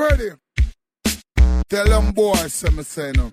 Freddie, tell them boys, say no.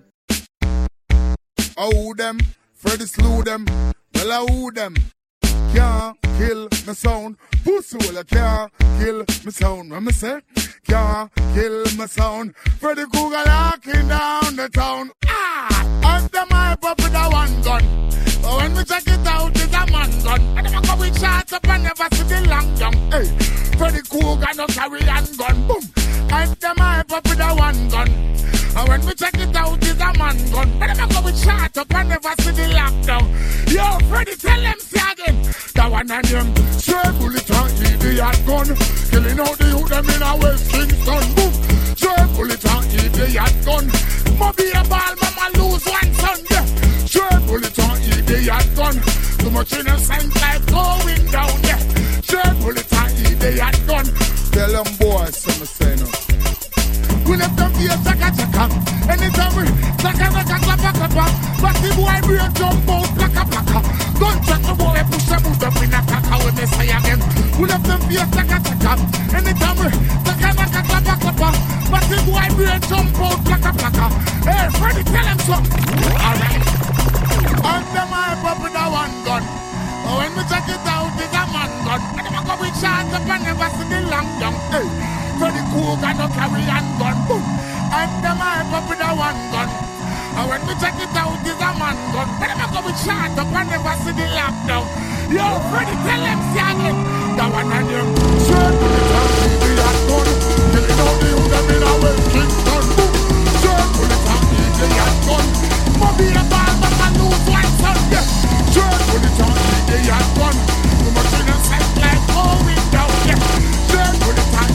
Who them? Freddie slew them. Well, I who them? Can't kill my sound. Pussy will I can't kill my sound. What me say? Can't kill my sound. Freddie Cougar locking down the town. And them hype up with a one gun. But when we check it out, it's a man gun. And them a go with shots up and never see the long young. Hey, Freddie Cougar no carry handgun. Boom. And them hype up with a one gun. And when we check it out, it's a man gun. But them a go with shots up and never see the lockdown. Yo, Freddie, tell them say again. That one and them straight bullet and idiot gun. Killing out the youth them in a West Kingston. Boom. Straight bullet and idiot gun. Mobby a ball, mama lose one son. Yeah. Straight bullet and idiot gun. Too much innocent life going down. Yeah. Straight bullet and idiot gun. Tell them boys, some say no. We left them here, chaka. Anytime we chaka, clap. But the boy brain jump out, plaka. Don't check the boy, push them up in a caca when they say again. We left them here, chaka. Anytime we chaka, clap. But the boy brain jump out, plaka. Hey, Freddie, tell him something. Alright. And them hype up with a one gun. But when we check it out, it's a man gun. And them a go with shots up and never see the long young. Hey. Freddie Cougar no carry handgun. Boom. And them hype up with a one gun. And when we check it out, it's a man gun. But them a go with shot up and never see the lockdown. Yo, Freddie, tell them see again. That one and them straight to the town, idiot gun. Killing out the youth them in a West Kingston. Boom. Straight to the town, idiot gun. Mobby a ball, but I lose one son. Yeah. Straight to the town, idiot gun. Too much innocent life going down. Yeah. Straight to the town.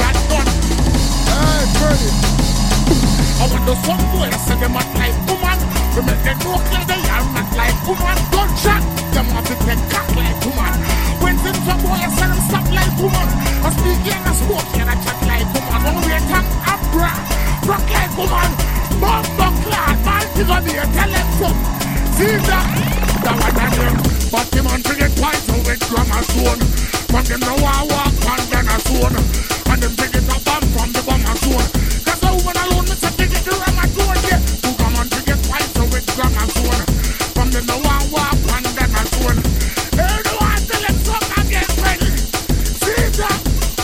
Hey, Freddie. I want the some boy I say them act like woman. We make them look like they are not like woman. Gunshot, them have to take cock like woman. When some boy I say them stop like woman. I speak and I smoke and I chat like woman. When we attack a bra, rock like woman. Bumbo clad, man, you gonna be a tell them something. See that? That one and them. But him on to get twice over grammar zone. From them no walk on down a zone. And them take it a bomb from the bomber zone. Cause the woman alone is a take it to Rama zone, yeah. Who come on to get twice over grammar zone. From them no walk on down a zone. Hey, no one tell them something again, Freddie. See that?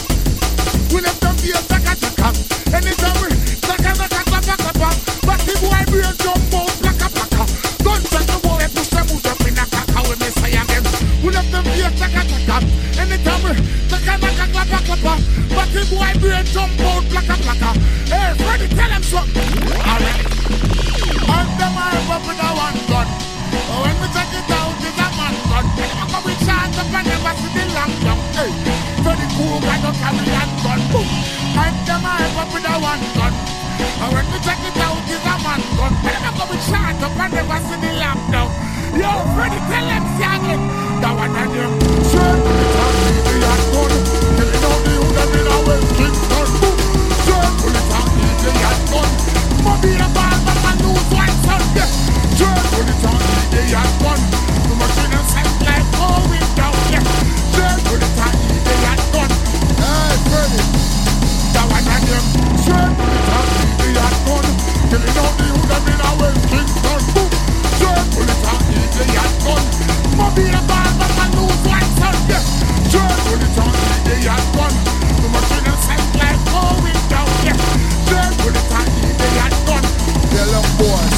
We left them here, chaka. Anytime we chaka, clap. But the boy brain jump out, plaka. Don't check the boy, push them up in a caca when they say again. We left them here, chaka. Anytime we chaka, clap. But the boy brain jump out, plaka. Hey, Freddie, tell him something. Alright. And them hype up with a one gun. But when we check it out, it's a man gun. And them a go with shots up and never see the long young. Hey, Freddie Cougar no carry handgun. Boom. And them hype up with a one gun. And when we check it out, it's a man gun. And them a go with shots up and never see the lockdown. Yo, Freddie, tell them see again. That one and them straight to the top, idiot gun. Killing out the youth them in a West Kingston. Boom. Straight to the top, idiot gun. Mobby a ball, but I lose one son. Yeah. Straight to the top, idiot gun. Too much innocent life going down. Yeah. Straight to the top, idiot gun. Hey, Freddie. That one and them straight to the top, idiot gun. Killing out the youth them in a West Kingston. Boom. Straight to the top, idiot gun. Mobby a ball, but I lose one son. Yeah. Straight to the top, idiot gun. Too much innocent life going down. Yeah. Straight to the top, idiot gun. Tell them boys.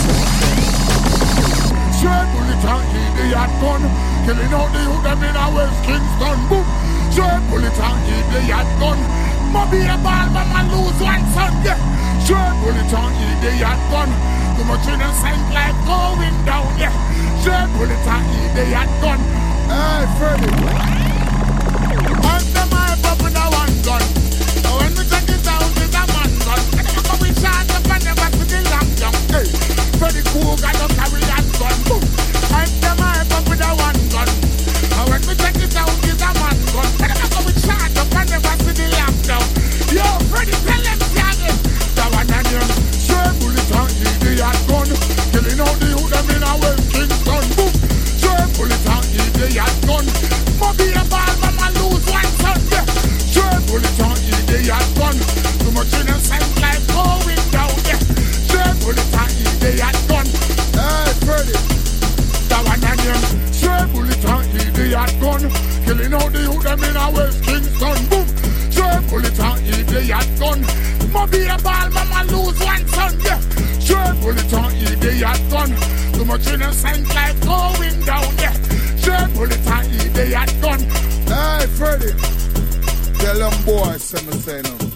Straight to the top, idiot gun. Killing out the youth them in a West Kingston. Boom. Straight to the top, idiot gun. Mobby a ball, but I lose one son. Yeah. Straight to the top, idiot gun. Too much innocent life going down. Yeah. Straight to the top, idiot gun. Hey, Freddie. And them hype up with a one gun. But when we check it out, it's a man gun. And them a go with shots up and never see the long young. Hey, Freddie Cougar no carry handgun. Boom. And them hype up with a one gun. And when we check it out, it's a man gun. And them a go with shots up and never see the lockdown. Yo, Freddie, tell them see again. That one and them straight bullet and idiot gun. Killing out the youth them in a West Kingston. Boom. Straight bullet and idiot gun. Mobby a ball, mama lose one son. Yeah. Straight bullet and idiot gun. Too much innocent killing all the youth them in a West Kingston. Boom. Sure bullet and eat the yacht gun. Mobby a ball, mama lose one son. Yeah. Sure bullet and eat the yacht gun. Too much innocent life going down. Yeah. Sure bullet and eat the yacht gun. Hey Freddy, tell them boys, say me say no.